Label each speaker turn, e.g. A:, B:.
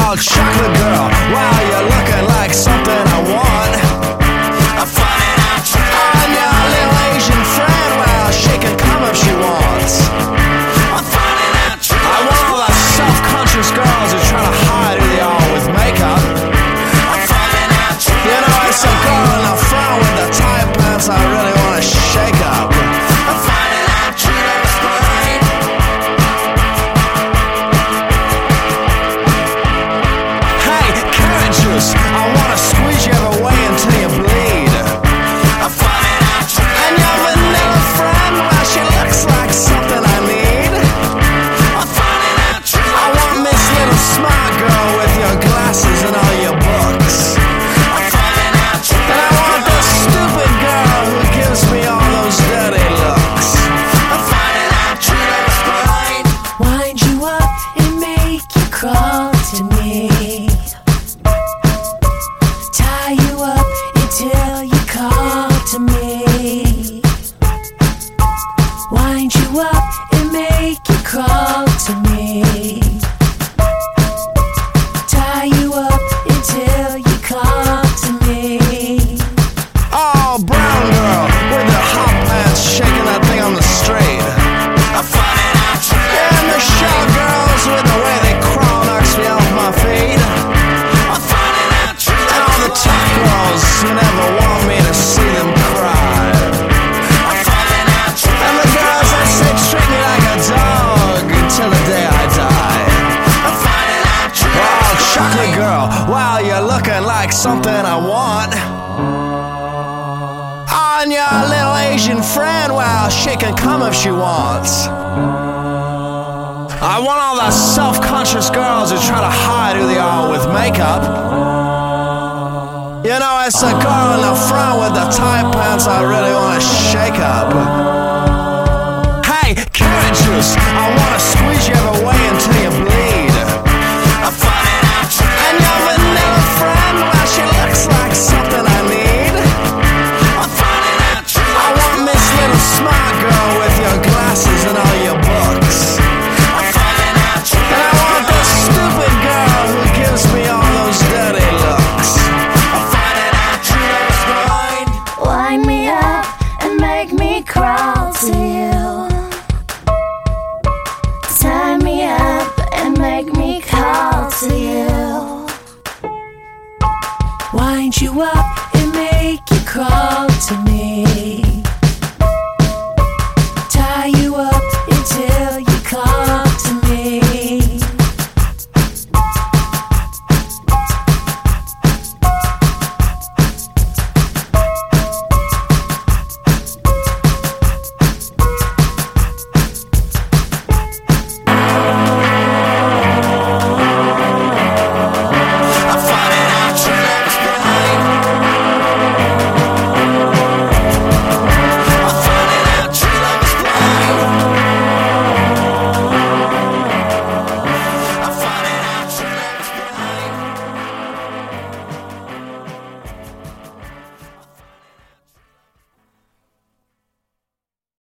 A: Oh, chocolate girl, wow, you're looking like something I want. I'm finding out tonight. I'm your little Asian friend, well, she can come if she wants. I'm finding out tonight. I want all the self-conscious girls who try to hide who they are with makeup. I'm finding out tonight. You know, it's a girl in the front with the tight pants I really want to shake up. I'm finding out tonight. Hey, carrot juice, I want to squeeze you every way until you bleed. I'm finding out tonight. And your vanilla friend, well, she looks like something I need. I'm finding out tonight. I want Miss Little Smart Girl with your glasses and all your books. I'm finding out tonight. And I want this stupid girl who gives me all those dirty looks. I'm finding out tonight.
B: Wind you up and make you crawl to me. Tie you up until you call to me. Wind you up and make you crawl to me. Tie you up until you call to me.
A: Oh, brown girl with the hot pants shaking that thing on the street. I'm finding out tonight. Yeah, Michelle girls with the way they crawl knocks me off my feet. I'm finding out tonight. And all the tough girls who never want me to see them cry. I'm finding out tonight. And the girls that say treat me like a dog until the day I die. I'm finding out tonight. Oh, chocolate girl, wow, you're looking like something I want. And your little Asian friend, well, she can come if she wants. I want all the self-conscious girls who try to hide who they are with makeup. You know, it's a girl in the front with the tight pants I really want to shake up. Hey, carrot juice, I want to squeeze you every way until you bleed. I'm finding out tonight. And your vanilla friend, well, she looks like something I need. I'm finding out tonight. I want Miss Little Smart Girl with your glasses and all your books. I'm finding out tonight. And I want this stupid girl who gives me all those dirty looks. I'm finding out tonight.
B: Wind me up and make me crawl to you. Tie me up and make me call to you. Wind you up and make you crawl to me.